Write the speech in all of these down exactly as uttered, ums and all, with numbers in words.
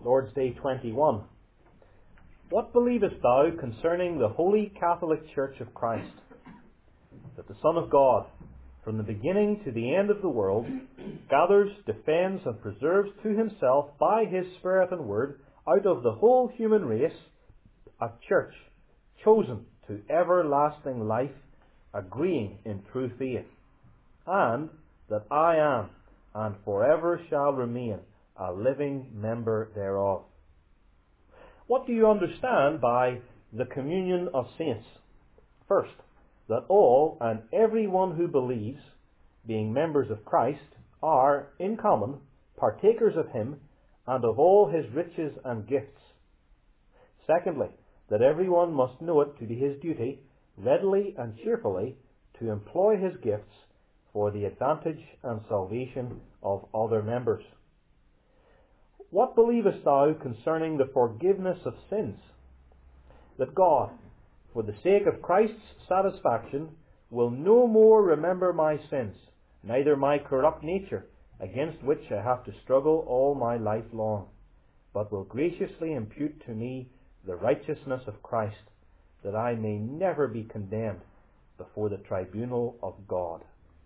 Lord's Day twenty-one. What believest thou concerning the Holy Catholic Church of Christ? That the Son of God, from the beginning to the end of the world, gathers, defends, and preserves to himself by his Spirit and Word, out of the whole human race, a church chosen to everlasting life, agreeing in true faith, and that I am, and forever shall remain, a living member thereof. What do you understand by the communion of saints? First, that all and every one who believes, being members of Christ, are, in common, partakers of him and of all his riches and gifts. Secondly, that every one must know it to be his duty, readily and cheerfully, to employ his gifts for the advantage and salvation of other members. What believest thou concerning the forgiveness of sins? That God, for the sake of Christ's satisfaction, will no more remember my sins, neither my corrupt nature, against which I have to struggle all my life long, but will graciously impute to me the righteousness of Christ, that I may never be condemned before the tribunal of God.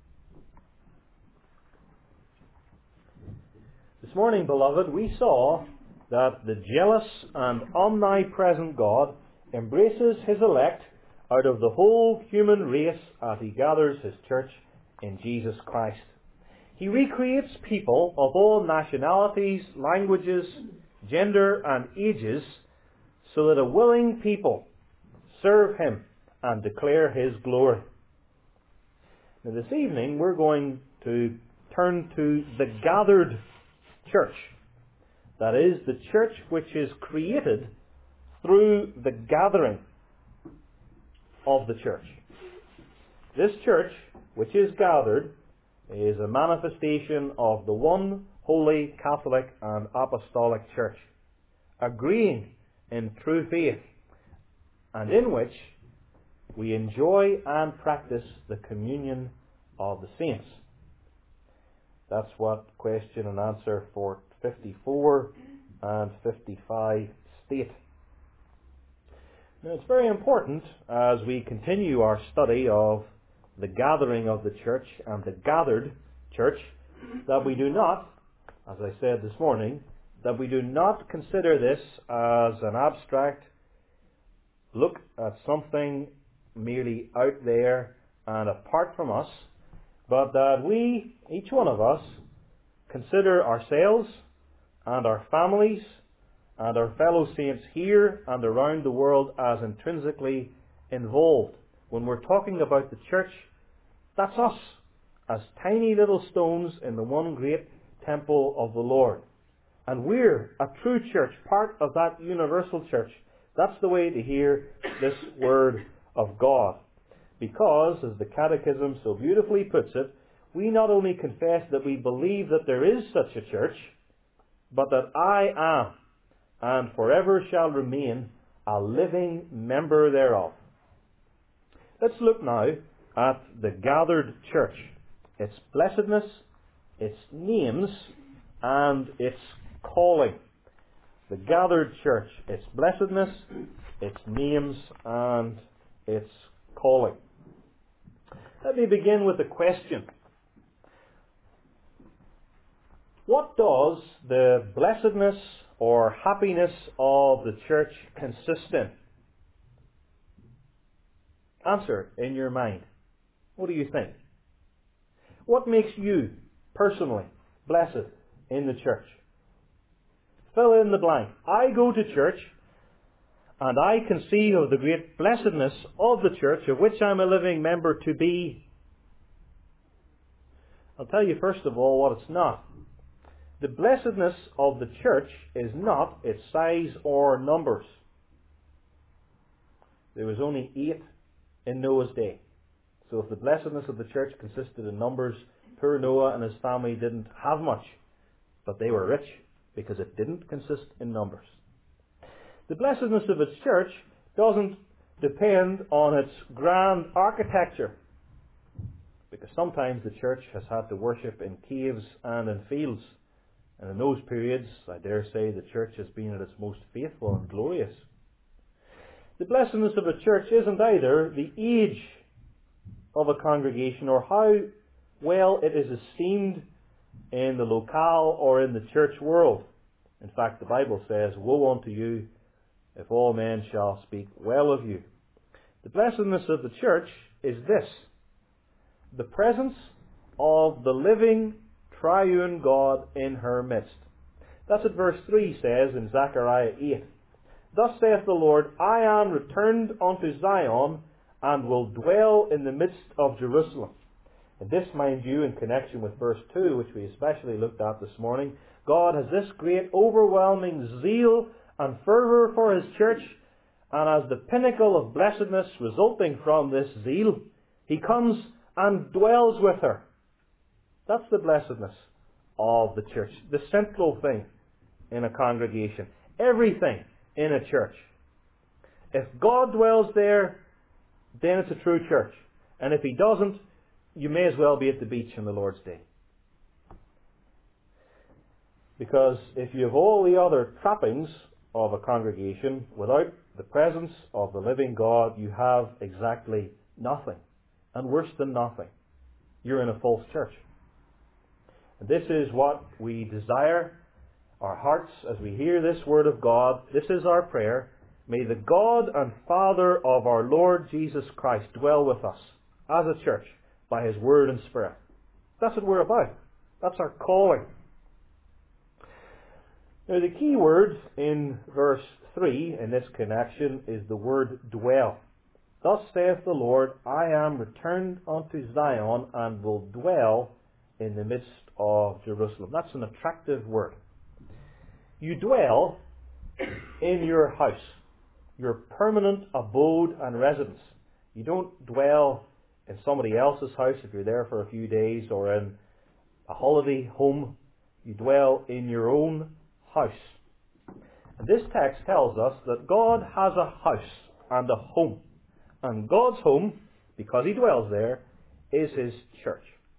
This morning, beloved, we saw that the jealous and omnipresent God embraces his elect out of the whole human race as he gathers his church in Jesus Christ. He recreates people of all nationalities, languages, gender, and ages, so that a willing people serve him and declare his glory. Now, this evening we're going to turn to the gathered church. That is, the church which is created through the gathering of the church. This church, which is gathered, is a manifestation of the one holy Catholic and Apostolic Church, agreeing in true faith, and in which we enjoy and practice the communion of the saints. That's what question and answer for fifty-four and fifty-five state. Now, it's very important as we continue our study of the gathering of the church and the gathered church that we do not, as I said this morning, that we do not consider this as an abstract look at something merely out there and apart from us, but that we, each one of us, consider ourselves and our families and our fellow saints here and around the world as intrinsically involved. When we're talking about the church, that's us, as tiny little stones in the one great temple of the Lord. And we're a true church, part of that universal church. That's the way to hear this word of God. Because, as the Catechism so beautifully puts it, we not only confess that we believe that there is such a church, but that I am, and forever shall remain, a living member thereof. Let's look now at the gathered church, its blessedness, its names, and its calling. The gathered church, its blessedness, its names, and its calling. Let me begin with a question. What does the blessedness or happiness of the church consist in? Answer in your mind. What do you think? What makes you personally blessed in the church? Fill in the blank. I go to church and I conceive of the great blessedness of the church, of which I'm a living member to be. I'll tell you first of all what it's not. The blessedness of the church is not its size or numbers. There was only eight in Noah's day. So if the blessedness of the church consisted in numbers, poor Noah and his family didn't have much, but they were rich because it didn't consist in numbers. The blessedness of its church doesn't depend on its grand architecture, because sometimes the church has had to worship in caves and in fields. And in those periods, I dare say, the church has been at its most faithful and glorious. The blessedness of a church isn't either the age of a congregation or how well it is esteemed in the locale or in the church world. In fact, the Bible says, "Woe unto you if all men shall speak well of you." The blessedness of the church is this: the presence of the living triune God in her midst. That's what verse three says in Zechariah eight. "Thus saith the Lord, I am returned unto Zion, and will dwell in the midst of Jerusalem." And this, mind you, in connection with verse two, which we especially looked at this morning, God has this great overwhelming zeal and fervour for His church, and as the pinnacle of blessedness resulting from this zeal, He comes and dwells with her. That's the blessedness of the church, the central thing in a congregation, everything in a church. If God dwells there, then it's a true church. And if He doesn't, you may as well be at the beach on the Lord's Day. Because if you have all the other trappings of a congregation, without the presence of the living God, you have exactly nothing. And worse than nothing, you're in a false church. And this is what we desire, our hearts, as we hear this word of God. This is our prayer. May the God and Father of our Lord Jesus Christ dwell with us as a church by His Word and Spirit. That's what we're about. That's our calling. Now, the key word in verse three in this connection is the word dwell. "Thus saith the Lord, I am returned unto Zion, and will dwell in the midst of Jerusalem." That's an attractive word. You dwell in your house, your permanent abode and residence. You don't dwell in somebody else's house if you're there for a few days, or in a holiday home. You dwell in your own house. And this text tells us that God has a house and a home. And God's home, because He dwells there, is His church.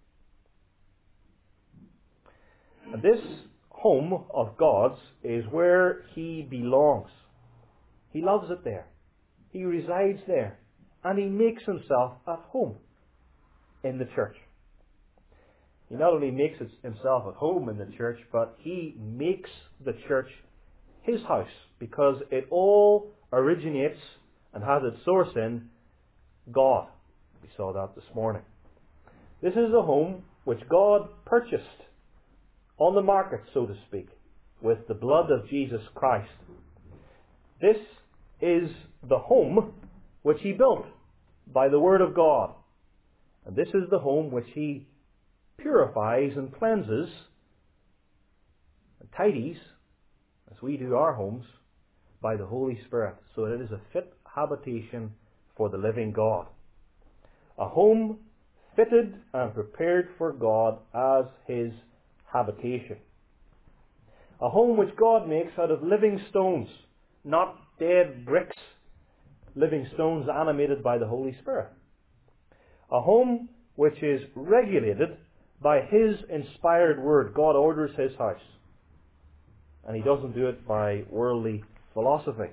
And this home of God's is where He belongs. He loves it there. He resides there. And He makes Himself at home in the church. He not only makes Himself at home in the church, but He makes the church His house, because it all originates and has its source in God. We saw that this morning. This is a home which God purchased on the market, so to speak, with the blood of Jesus Christ. This is the home which He built by the Word of God. And this is the home which He purifies and cleanses and tidies, as we do our homes, by the Holy Spirit, so that it is a fit habitation for the living God. A home fitted and prepared for God as His habitation. A home which God makes out of living stones, not dead bricks, living stones animated by the Holy Spirit. A home which is regulated by His inspired Word. God orders His house. And He doesn't do it by worldly philosophy.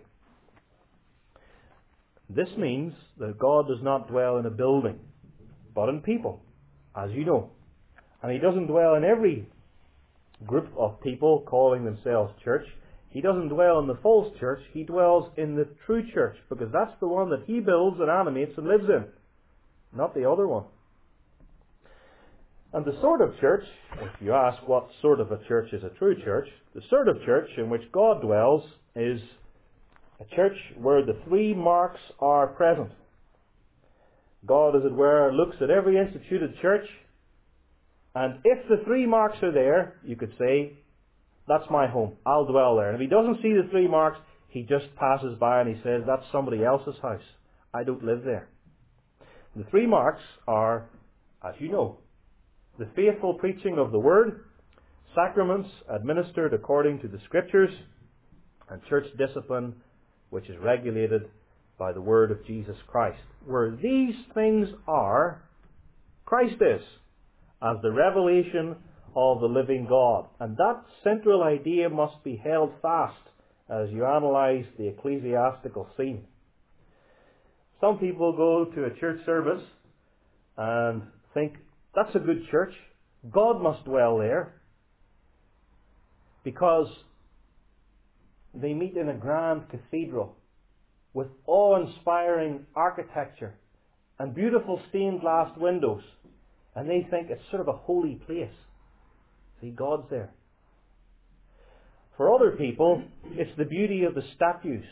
This means that God does not dwell in a building, but in people, as you know. And He doesn't dwell in every group of people calling themselves church. He doesn't dwell in the false church. He dwells in the true church, because that's the one that He builds and animates and lives in, not the other one. And the sort of church, if you ask what sort of a church is a true church, the sort of church in which God dwells is a church where the three marks are present. God, as it were, looks at every instituted church, and if the three marks are there, you could say, that's my home, I'll dwell there. And if He doesn't see the three marks, He just passes by and He says, that's somebody else's house, I don't live there. The three marks are, as you know, the faithful preaching of the Word, sacraments administered according to the Scriptures, and church discipline which is regulated by the Word of Jesus Christ. Where these things are, Christ is, as the revelation of the living God. And that central idea must be held fast as you analyse the ecclesiastical scene. Some people go to a church service and think, that's a good church, God must dwell there, because they meet in a grand cathedral with awe-inspiring architecture and beautiful stained glass windows, and they think it's sort of a holy place. See, God's there. For other people, it's the beauty of the statues.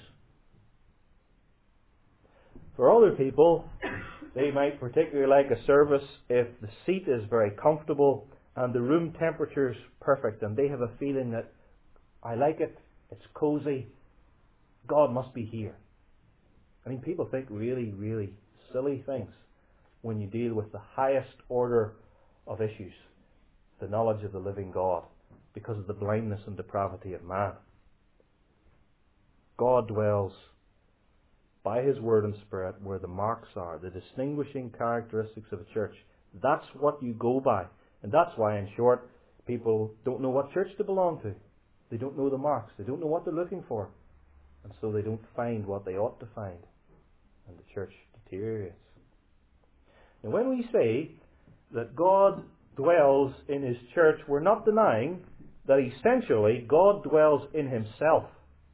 For other people, they might particularly like a service if the seat is very comfortable and the room temperature is perfect, and they have a feeling that, I like it, it's cozy, God must be here. I mean, people think really, really silly things when you deal with the highest order of issues, the knowledge of the living God, because of the blindness and depravity of man. God dwells by His Word and Spirit where the marks are, the distinguishing characteristics of a church. That's what you go by. And that's why, in short, people don't know what church to belong to. They don't know the marks. They don't know what they're looking for. And so they don't find what they ought to find. And the church deteriorates. Now, when we say that God dwells in His church, we're not denying that essentially God dwells in Himself.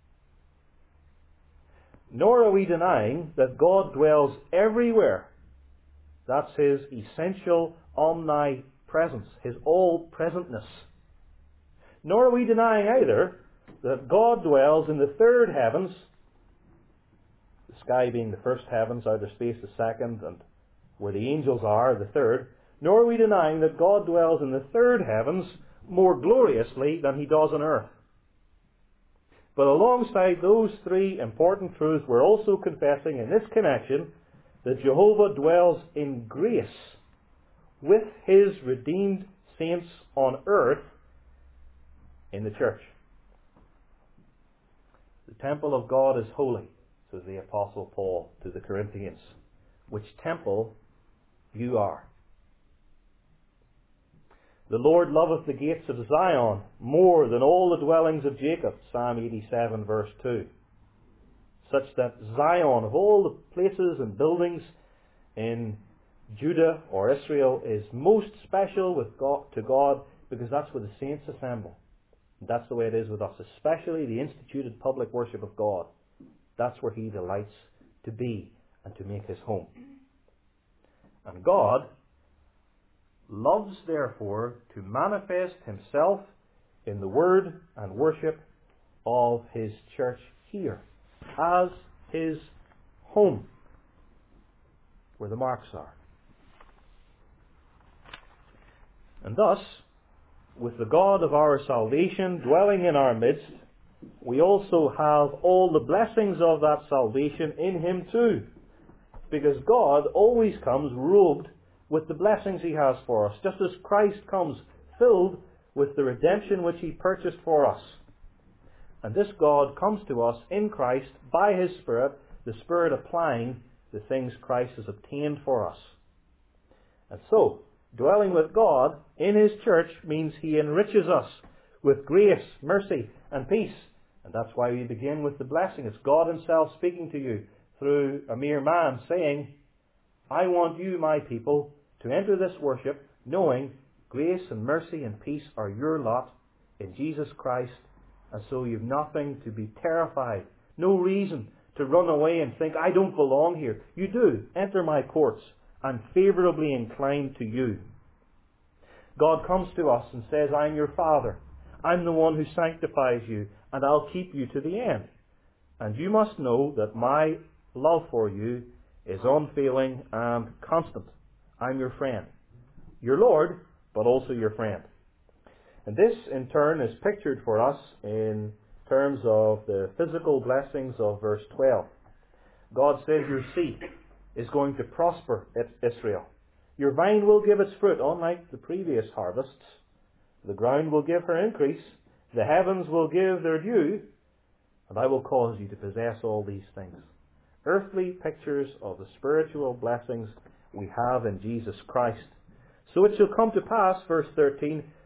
Nor are we denying that God dwells everywhere. That's His essential omnipresence, His all-presentness. Nor are we denying either that God dwells in the third heavens, the sky being the first heavens, outer space the second, and where the angels are the third. Nor are we denying that God dwells in the third heavens more gloriously than He does on earth. But alongside those three important truths, we're also confessing in this connection that Jehovah dwells in grace with His redeemed saints on earth in the church. The temple of God is holy, says the Apostle Paul to the Corinthians, which temple you are. The Lord loveth the gates of Zion more than all the dwellings of Jacob, Psalm eighty-seven verse two. Such that Zion, of all the places and buildings in Judah or Israel, is most special with God, to God, because that's where the saints assemble. And that's the way it is with us, especially the instituted public worship of God. That's where He delights to be and to make His home. And God loves, therefore, to manifest Himself in the word and worship of His church here, as His home, where the marks are. And thus, with the God of our salvation dwelling in our midst, we also have all the blessings of that salvation in Him too. Because God always comes robed with the blessings He has for us, just as Christ comes filled with the redemption which He purchased for us. And this God comes to us in Christ by His Spirit, the Spirit applying the things Christ has obtained for us. And so, dwelling with God in His church means He enriches us with grace, mercy, and peace. And that's why we begin with the blessing. It's God Himself speaking to you through a mere man, saying, I want you, my people, to enter this worship knowing grace and mercy and peace are your lot in Jesus Christ. And so you've nothing to be terrified, no reason to run away and think, I don't belong here. You do. Enter my courts. I'm favourably inclined to you. God comes to us and says, I'm your Father. I'm the one who sanctifies you, and I'll keep you to the end. And you must know that my love for you is unfailing and constant. I'm your friend. Your Lord, but also your friend. And this, in turn, is pictured for us in terms of the physical blessings of verse twelve. God says your seed is going to prosper Israel. Your vine will give its fruit, unlike the previous harvests. The ground will give her increase. The heavens will give their dew. And I will cause you to possess all these things. Earthly pictures of the spiritual blessings we have in Jesus Christ. So it shall come to pass, verse thirteen,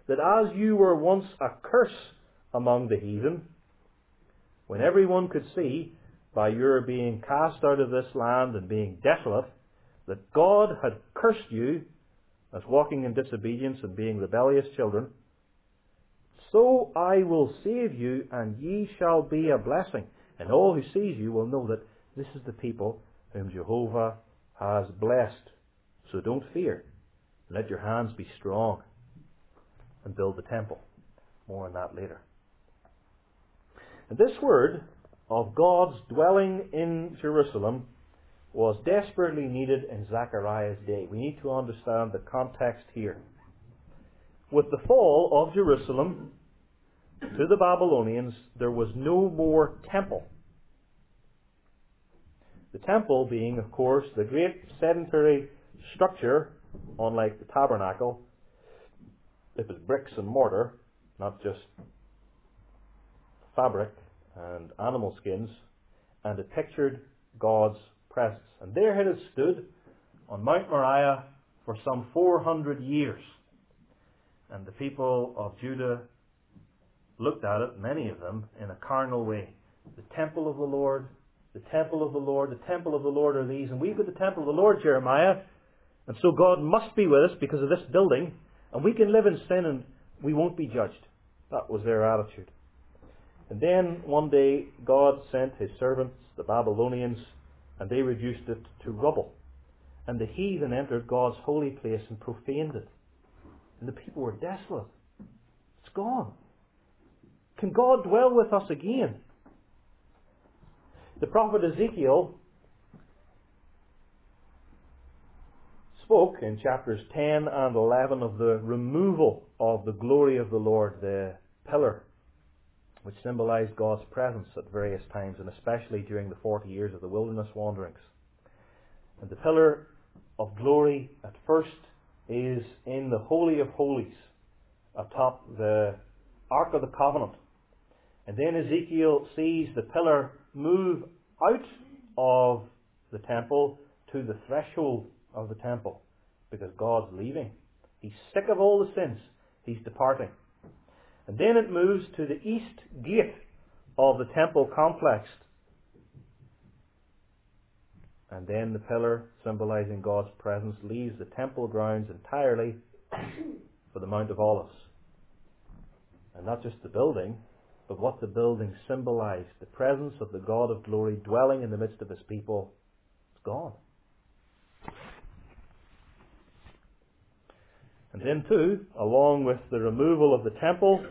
that as you were once a curse among the heathen, when everyone could see by your being cast out of this land and being desolate, that God had cursed you as walking in disobedience and being rebellious children, so I will save you, and ye shall be a blessing. And all who sees you will know that this is the people whom Jehovah has blessed. So don't fear. Let your hands be strong and build the temple. More on that later. And this word of God's dwelling in Jerusalem was desperately needed in Zechariah's day. We need to understand the context here. With the fall of Jerusalem to the Babylonians, there was no more temple. The temple being, of course, the great sedentary structure, unlike the tabernacle. It was bricks and mortar, not just fabric and animal skins, and it pictured God's presence. And there it had stood on Mount Moriah for some four hundred years. And the people of Judah looked at it, many of them, in a carnal way. The temple of the Lord, the temple of the Lord, the temple of the Lord are these. And we've got the temple of the Lord, Jeremiah. And so God must be with us because of this building. And we can live in sin and we won't be judged. That was their attitude. And then one day God sent his servants, the Babylonians, and they reduced it to rubble. And the heathen entered God's holy place and profaned it. And the people were desolate. It's gone. Can God dwell with us again? The prophet Ezekiel spoke in chapters ten and eleven of the removal of the glory of the Lord, the pillar, which symbolized God's presence at various times, and especially during the forty years of the wilderness wanderings. And the pillar of glory at first is in the Holy of Holies, atop the Ark of the Covenant. And then Ezekiel sees the pillar move out of the temple to the threshold of the temple, because God's leaving. He's sick of all the sins. He's departing. And then it moves to the east gate of the temple complex. And then the pillar, symbolizing God's presence, leaves the temple grounds entirely for the Mount of Olives. And not just the building, but what the building symbolized. The presence of the God of glory dwelling in the midst of his people is gone. And then too, along with the removal of the temple,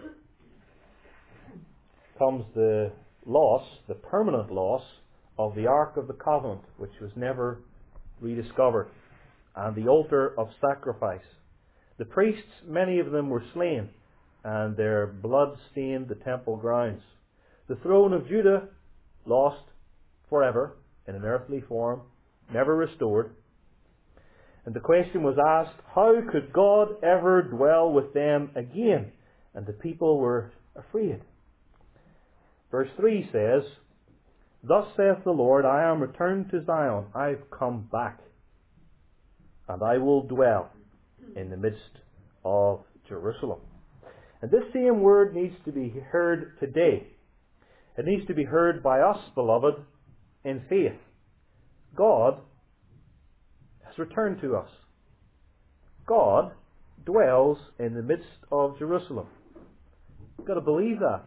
comes the loss, the permanent loss, of the Ark of the Covenant, which was never rediscovered, and the altar of sacrifice. The priests, many of them were slain, and their blood stained the temple grounds. The throne of Judah, lost forever in an earthly form, never restored. And the question was asked, how could God ever dwell with them again? And the people were afraid. Verse three says, Thus saith the Lord, I am returned to Zion, I've come back, and I will dwell in the midst of Jerusalem. And this same word needs to be heard today. It needs to be heard by us, beloved, in faith. God has returned to us. God dwells in the midst of Jerusalem. You've got to believe that.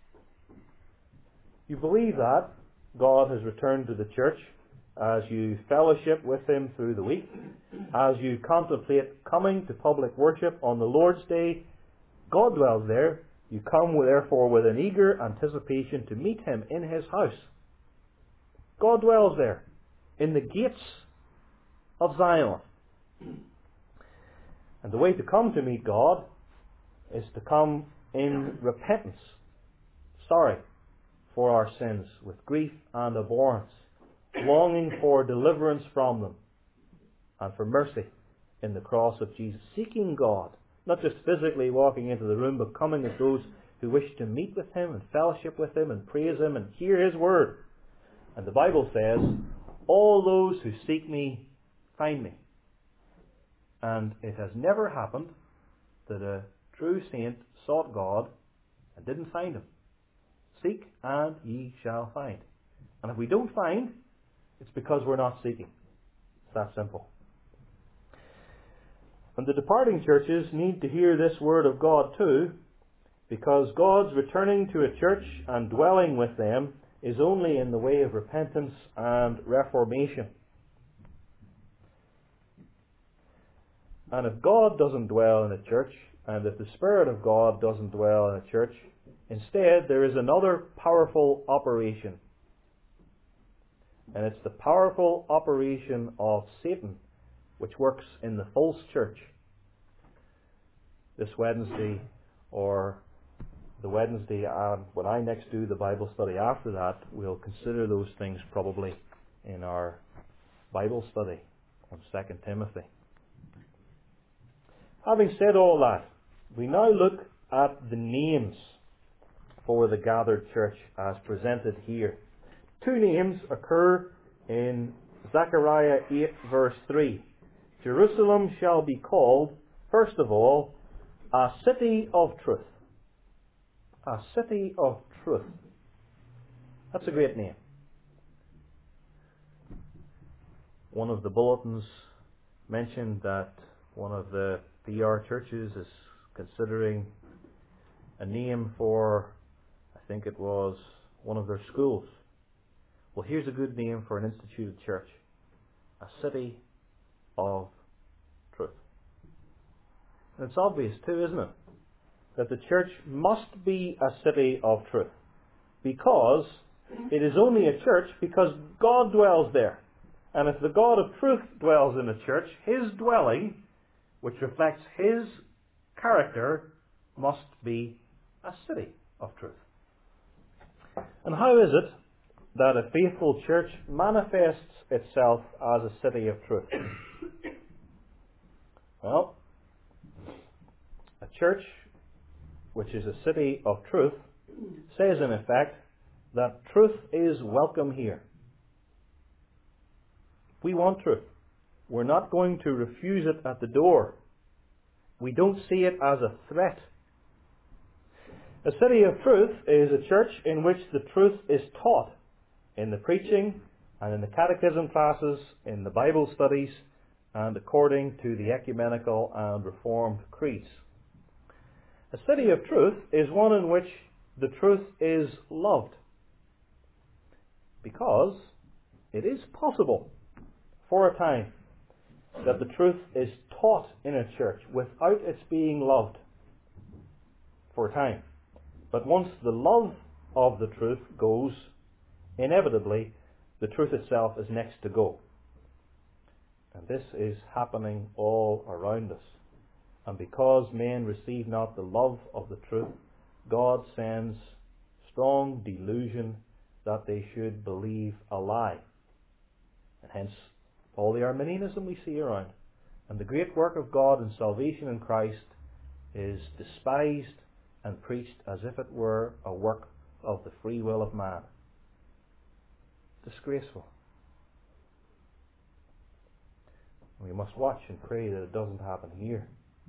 You believe that God has returned to the church as you fellowship with him through the week, as you contemplate coming to public worship on the Lord's Day. God dwells there. You come therefore with an eager anticipation to meet him in his house. God dwells there, in the gates of Zion. And the way to come to meet God is to come in repentance, sorry for our sins, with grief and abhorrence, longing for deliverance from them, and for mercy in the cross of Jesus, seeking God, not just physically walking into the room, but coming as those who wish to meet with him and fellowship with him and praise him and hear his word. And the Bible says, all those who seek me find me. And it has never happened that a true saint sought God and didn't find him. Seek and ye shall find. And if we don't find, it's because we're not seeking. It's that simple. And the departing churches need to hear this word of God too, because God's returning to a church and dwelling with them is only in the way of repentance and reformation. And if God doesn't dwell in a church, and if the Spirit of God doesn't dwell in a church, instead there is another powerful operation. And it's the powerful operation of Satan, which works in the false church. This Wednesday, or the Wednesday uh, when I next do the Bible study after that, we'll consider those things probably in our Bible study on Second Timothy. Having said all that, we now look at the names for the gathered church as presented here. Two names occur in Zechariah eight verse three. Jerusalem shall be called, first of all, a city of truth. A city of truth. That's a great name. One of the bulletins mentioned that one of the P R churches is considering a name for, I think it was, one of their schools. Well, here's a good name for an instituted church. A city of truth. And it's obvious too, isn't it? That the church must be a city of truth. Because it is only a church because God dwells there. And if the God of truth dwells in a church, His dwelling, which reflects His character, must be a city of truth. And how is it that a faithful church manifests itself as a city of truth? Well, a church which is a city of truth says in effect that truth is welcome here. We want truth. We're not going to refuse it at the door. We don't see it as a threat. A city of truth is a church in which the truth is taught in the preaching and in the catechism classes, in the Bible studies, and according to the ecumenical and reformed creeds. A city of truth is one in which the truth is loved, because it is possible for a time that the truth is taught in a church without its being loved for a time. But once the love of the truth goes, inevitably the truth itself is next to go. And this is happening all around us. And because men receive not the love of the truth, God sends strong delusion that they should believe a lie. And hence all the Arminianism we see around. And the great work of God in salvation in Christ is despised and preached as if it were a work of the free will of man. Disgraceful. We must watch and pray that it doesn't happen here.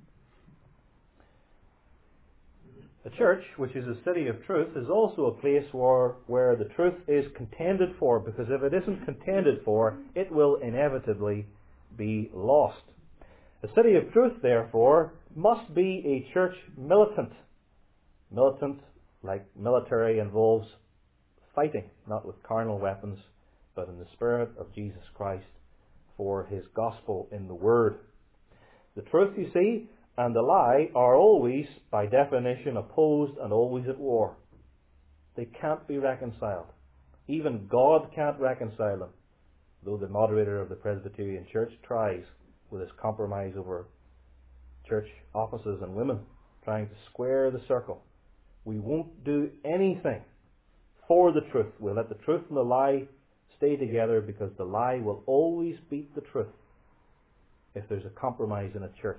A church, which is a city of truth, is also a place where, where the truth is contended for, because if it isn't contended for, it will inevitably be lost. A city of truth, therefore, must be a church militant. Militant, like military, involves fighting, not with carnal weapons, but in the Spirit of Jesus Christ for His gospel in the Word. The truth, you see, and the lie are always, by definition, opposed and always at war. They can't be reconciled. Even God can't reconcile them, though the moderator of the Presbyterian Church tries with his compromise over church offices and women, trying to square the circle. We won't do anything for the truth. We'll let the truth and the lie stay together, because the lie will always beat the truth if there's a compromise in a church.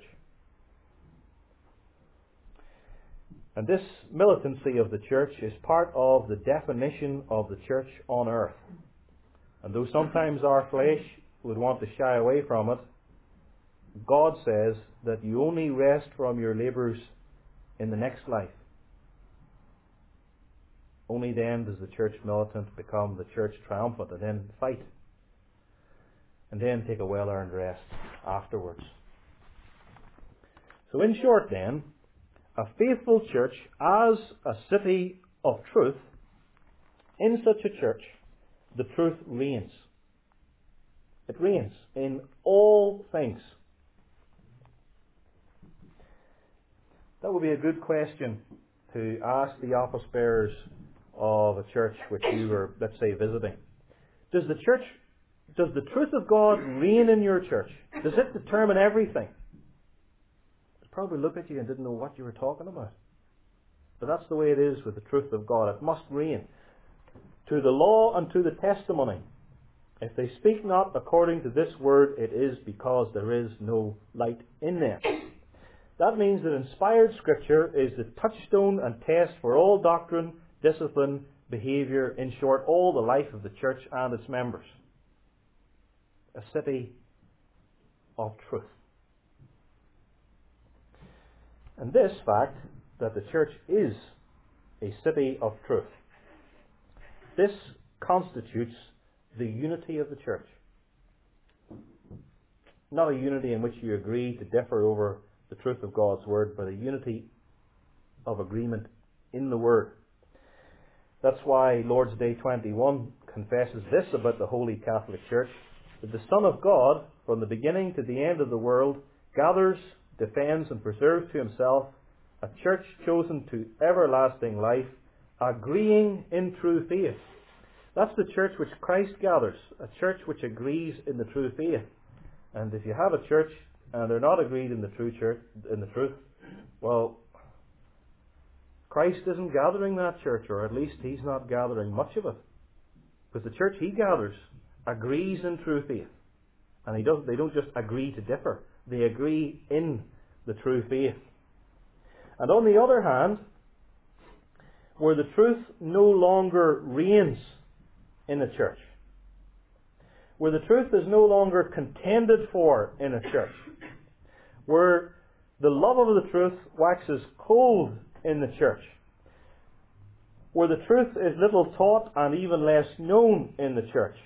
And this militancy of the church is part of the definition of the church on earth. And though sometimes our flesh would want to shy away from it, God says that you only rest from your labours in the next life. Only then does the church militant become the church triumphant, and then fight, and then take a well-earned rest afterwards. So in short then, a faithful church as a city of truth, in such a church, the truth reigns. It reigns in all things. That would be a good question to ask the office bearers of a church which you were, let's say, visiting. Does the church, does the truth of God reign in your church? Does it determine everything? They'd probably look at you and didn't know what you were talking about. But that's the way it is with the truth of God. It must reign. To the law and to the testimony. If they speak not according to this word, it is because there is no light in them. That means that inspired Scripture is the touchstone and test for all doctrine, discipline, behaviour, in short, all the life of the church and its members. A city of truth. And this fact, that the church is a city of truth, this constitutes the unity of the church. Not a unity in which you agree to differ over the truth of God's Word, but a unity of agreement in the Word. That's why Lord's Day twenty-one confesses this about the Holy Catholic Church, that the Son of God, from the beginning to the end of the world, gathers, defends and preserves to himself a church chosen to everlasting life, agreeing in true faith. That's the church which Christ gathers, a church which agrees in the true faith. And if you have a church and they're not agreed in the true church, in the truth, well, Christ isn't gathering that church, or at least He's not gathering much of it. Because the church He gathers agrees in true faith. And he doesn't, they don't just agree to differ. They agree in the true faith. And on the other hand, where the truth no longer reigns in a church, where the truth is no longer contended for in a church, where the love of the truth waxes cold in the church, where the truth is little taught and even less known in the church,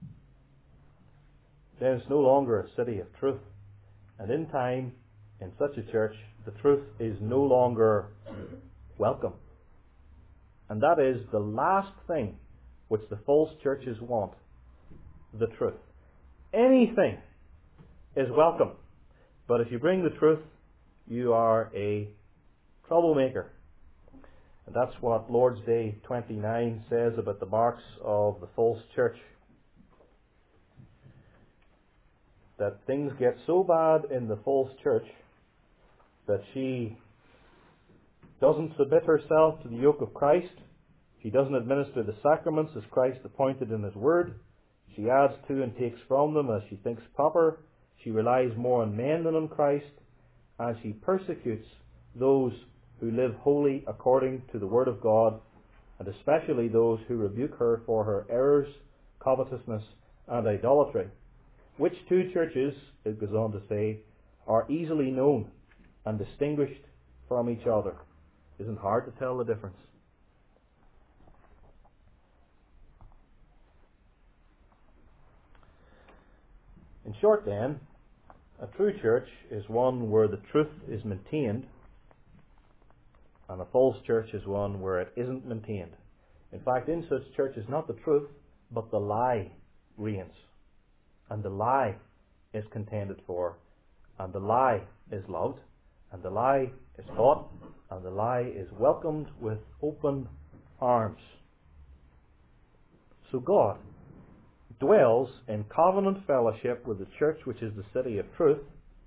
then it's no longer a city of truth. And in time, in such a church, the truth is no longer welcome. And that is the last thing which the false churches want, the truth. Anything is welcome. But if you bring the truth, you are a troublemaker. And that's what Lord's Day twenty-nine says about the marks of the false church. That things get so bad in the false church that she doesn't submit herself to the yoke of Christ. She doesn't administer the sacraments as Christ appointed in His Word. She adds to and takes from them as she thinks proper. She relies more on men than on Christ. And she persecutes those who live holy according to the Word of God, and especially those who rebuke her for her errors, covetousness, and idolatry. Which two churches, it goes on to say, are easily known and distinguished from each other. It isn't hard to tell the difference. In short then, a true church is one where the truth is maintained, and a false church is one where it isn't maintained. In fact, in such churches, not the truth, but the lie reigns. And the lie is contended for, and the lie is loved, and the lie is taught, and the lie is welcomed with open arms. So God dwells in covenant fellowship with the church which is the city of truth.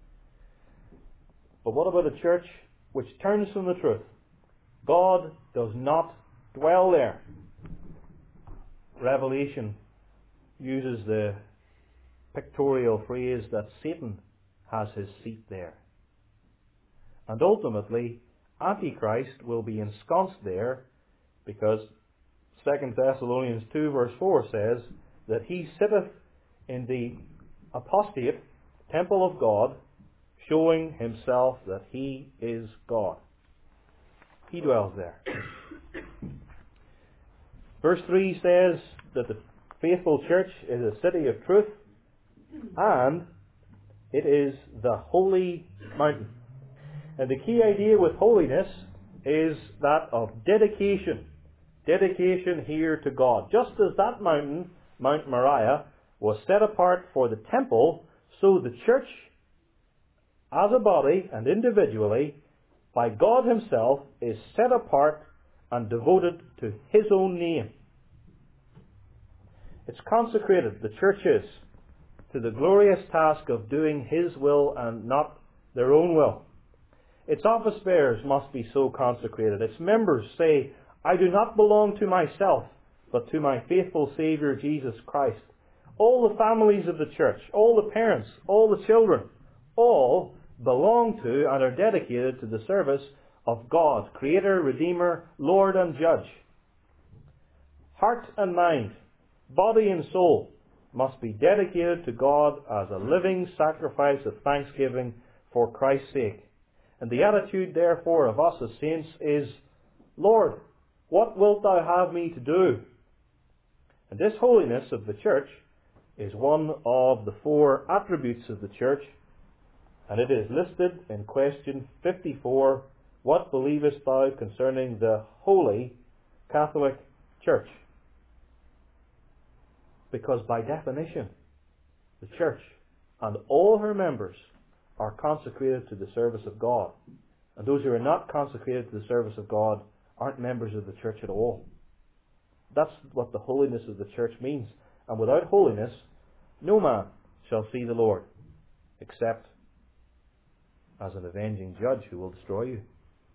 But what about a church which turns from the truth? God does not dwell there. Revelation uses the pictorial phrase that Satan has his seat there. And ultimately, Antichrist will be ensconced there, because Second Thessalonians two verse four says that he sitteth in the apostate temple of God, showing himself that he is God. He dwells there. Verse three says that the faithful church is a city of truth, and it is the holy mountain. And the key idea with holiness is that of dedication. Dedication here to God. Just as that mountain, Mount Moriah, was set apart for the temple, so the church, as a body and individually, by God Himself, is set apart and devoted to His own name. It's consecrated, the church is, to the glorious task of doing His will and not their own will. Its office bearers must be so consecrated. Its members say, I do not belong to myself, but to my faithful Saviour Jesus Christ. All the families of the church, all the parents, all the children, all belong to and are dedicated to the service of God, Creator, Redeemer, Lord and Judge. Heart and mind, body and soul must be dedicated to God as a living sacrifice of thanksgiving for Christ's sake. And the attitude, therefore, of us as saints is, Lord, what wilt Thou have me to do? And this holiness of the church is one of the four attributes of the church, and it is listed in question fifty-four, What believest thou concerning the Holy Catholic Church? Because by definition, the church and all her members are consecrated to the service of God. And those who are not consecrated to the service of God aren't members of the church at all. That's what the holiness of the church means. And without holiness, no man shall see the Lord, except as an avenging judge who will destroy you.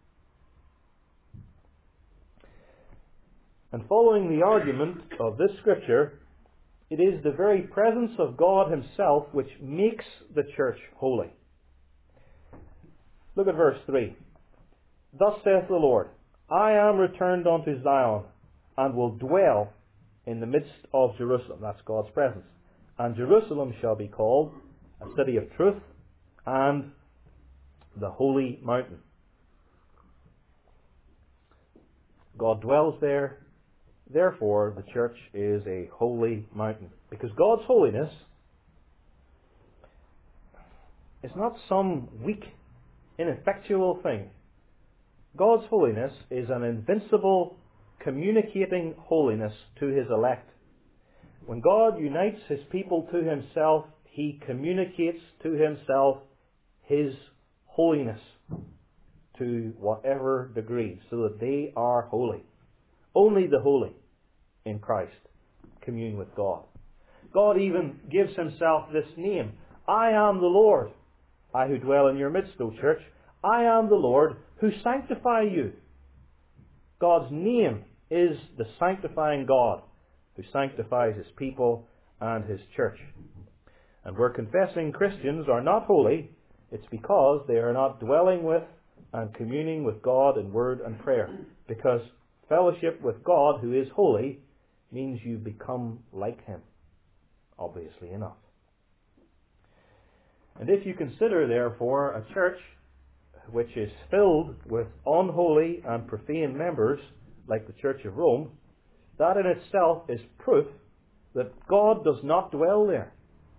And following the argument of this scripture, it is the very presence of God Himself which makes the church holy. Look at verse three. Thus saith the Lord, I am returned unto Zion, and will dwell in the midst of Jerusalem. That's God's presence. And Jerusalem shall be called a city of truth and the holy mountain. God dwells there. Therefore, the church is a holy mountain. Because God's holiness is not some weak, ineffectual thing. God's holiness is an invincible, communicating holiness to His elect. When God unites His people to Himself, He communicates to Himself His holiness to whatever degree, so that they are holy. Only the holy in Christ commune with God. God even gives Himself this name. I am the Lord, I who dwell in your midst, O church. I am the Lord who sanctify you. God's name is the sanctifying God who sanctifies His people and His church. And where confessing Christians are not holy, it's because they are not dwelling with and communing with God in word and prayer. Because fellowship with God, who is holy, means you become like Him, obviously enough. And if you consider, therefore, a church which is filled with unholy and profane members, like the Church of Rome, that in itself is proof that God does not dwell there.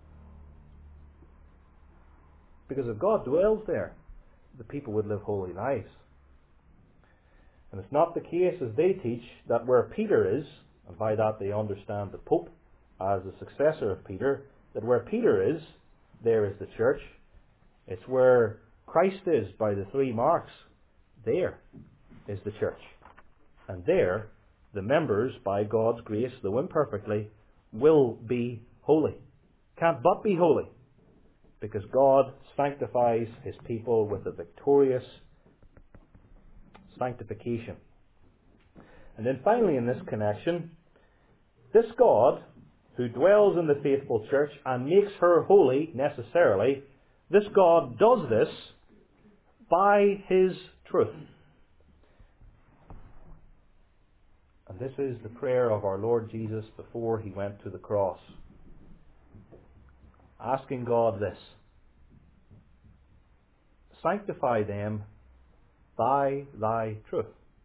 Because if God dwells there, the people would live holy lives. And it's not the case, as they teach, that where Peter is, and by that they understand the Pope as the successor of Peter, that where Peter is, there is the church. It's where Christ is by the three marks. There is the church. And there, the members, by God's grace, though imperfectly, will be holy. Can't but be holy. Because God sanctifies His people with a victorious sanctification. And then finally in this connection, this God, who dwells in the faithful church and makes her holy necessarily, this God does this by His truth. And this is the prayer of our Lord Jesus before He went to the cross. Asking God this: sanctify them by Thy truth.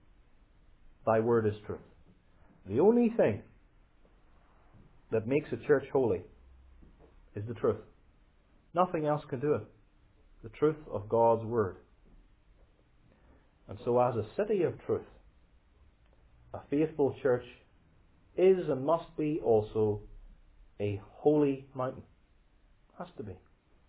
thy word is truth. The only thing that makes a church holy is the truth. Nothing else can do it. The truth of God's word. And so as a city of truth, a faithful church is and must be also a holy mountain. Has to be.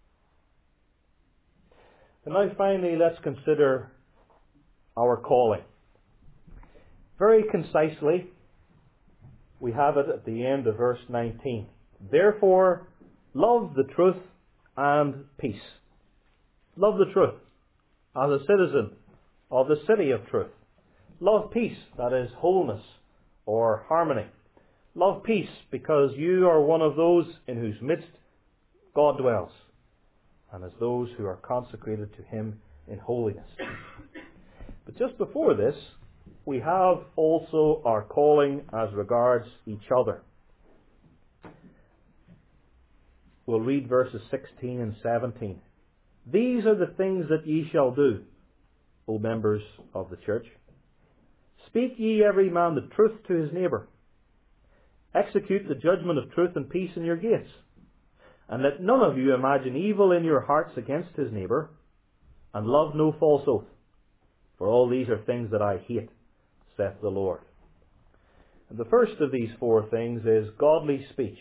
And now finally, let's consider our calling. Very concisely, we have it at the end of verse nineteen. Therefore, love the truth and peace. Love the truth as a citizen of the city of truth. Love peace, that is wholeness or harmony. Love peace because you are one of those in whose midst God dwells, and as those who are consecrated to Him in holiness. But just before this, we have also our calling as regards each other. We'll read verses sixteen and seventeen. These are the things that ye shall do, O members of the church. Speak ye every man the truth to his neighbour. Execute the judgment of truth and peace in your gates. And let none of you imagine evil in your hearts against his neighbour, and love no false oath. For all these are things that I hate, saith the Lord. And the first of these four things is godly speech.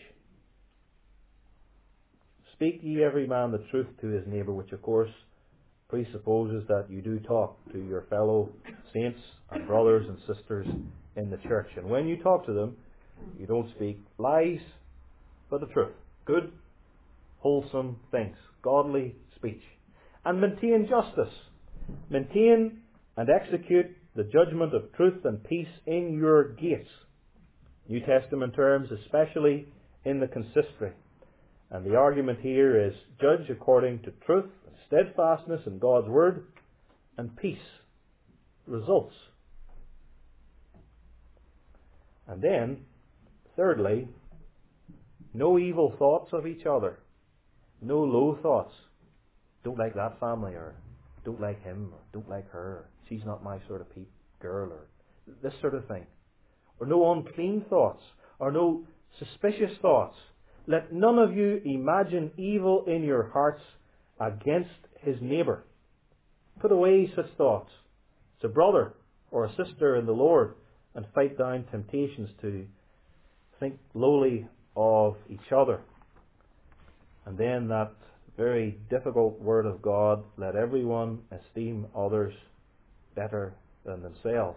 Speak ye every man the truth to his neighbour, which of course presupposes that you do talk to your fellow saints and brothers and sisters in the church. And when you talk to them, you don't speak lies, but the truth. Good, wholesome things. Godly speech. And maintain justice. Maintain and execute the judgment of truth and peace in your gates. New Testament terms, especially in the consistory. And the argument here is judge according to truth, steadfastness in God's word, and peace. Results. And then, thirdly, no evil thoughts of each other. No low thoughts. Don't like that family, or don't like him, or don't like her, or she's not my sort of pe- girl, or this sort of thing. Or no unclean thoughts, or no suspicious thoughts. Let none of you imagine evil in your hearts against his neighbour. Put away such thoughts. It's a brother or a sister in the Lord, and fight down temptations to think lowly of each other. And then that very difficult word of God, let everyone esteem others better than themselves.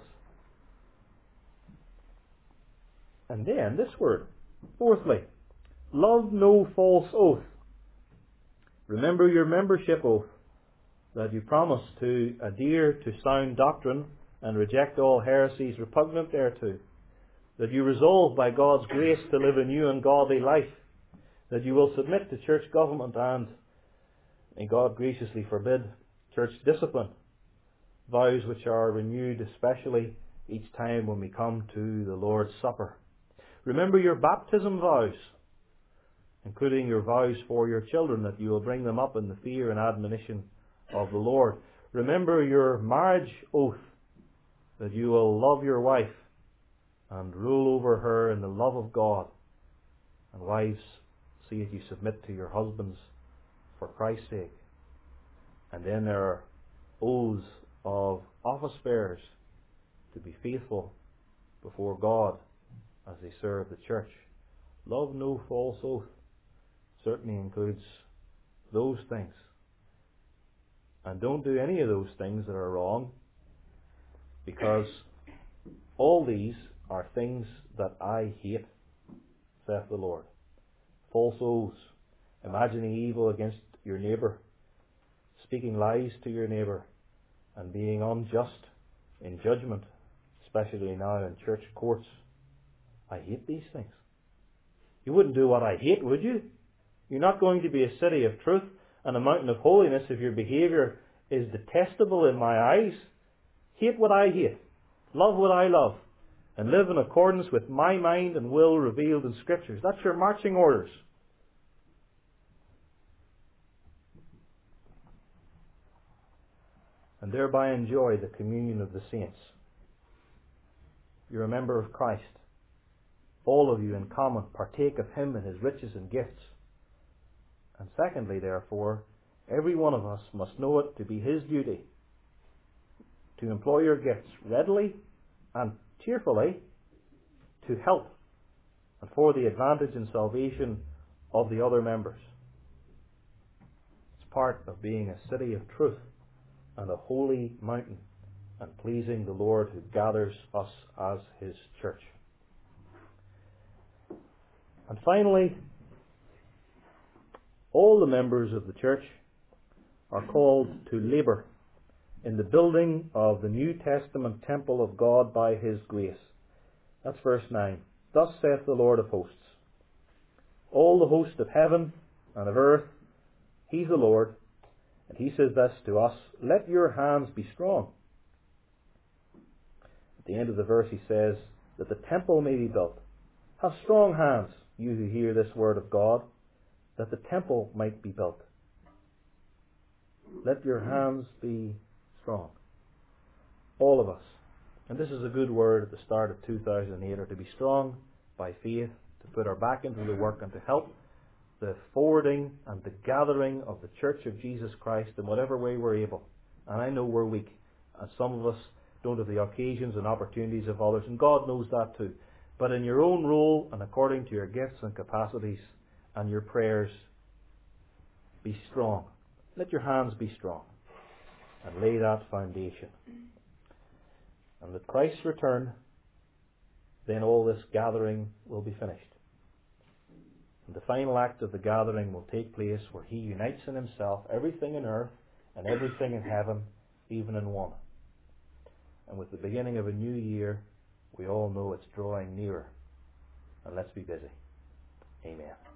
And then this word, fourthly, love no false oath. Remember your membership oath, that you promise to adhere to sound doctrine and reject all heresies repugnant thereto. That you resolve by God's grace to live a new and godly life. That you will submit to church government and, may God graciously forbid, church discipline. Vows which are renewed especially each time when we come to the Lord's Supper. Remember your baptism vows, including your vows for your children, that you will bring them up in the fear and admonition of the Lord. Remember your marriage oath, that you will love your wife and rule over her in the love of God. And wives, see that you submit to your husbands for Christ's sake. And then there are oaths of office bearers to be faithful before God as they serve the church. Love no false oath certainly includes those things. And don't do any of those things that are wrong, because all these are things that I hate, saith the Lord. False oaths, imagining evil against your neighbour, speaking lies to your neighbour, and being unjust in judgment, especially now in church courts. I hate these things. You wouldn't do what I hate, would you? You're not going to be a city of truth and a mountain of holiness if your behaviour is detestable in my eyes. Hate what I hate. Love what I love. And live in accordance with my mind and will revealed in Scriptures. That's your marching orders. And thereby enjoy the communion of the saints. you're a member of Christ. All of you in common partake of Him and His riches and gifts. And secondly, therefore, every one of us must know it to be his duty to employ your gifts readily and cheerfully to help and for the advantage and salvation of the other members. It's part of being a city of truth and a holy mountain and pleasing the Lord who gathers us as His church. And finally, all the members of the church are called to labour in the building of the New Testament temple of God by His grace. That's verse nine. Thus saith the Lord of hosts. All the host of heaven and of earth, He's the Lord, and He says this to us, let your hands be strong. At the end of the verse He says that the temple may be built. Have strong hands, you who hear this word of God, that the temple might be built. Let your hands be strong. All of us. And this is a good word at the start of two thousand eight, are to be strong by faith, to put our back into the work and to help the forwarding and the gathering of the Church of Jesus Christ in whatever way we're able. And I know we're weak, and some of us don't have the occasions and opportunities of others, and God knows that too. But in your own role and according to your gifts and capacities and your prayers, be strong. Let your hands be strong and lay that foundation. And at Christ's return, then all this gathering will be finished. And the final act of the gathering will take place where He unites in Himself everything in earth and everything in heaven, even in one. And with the beginning of a new year, we all know it's drawing nearer. And let's be busy. Amen.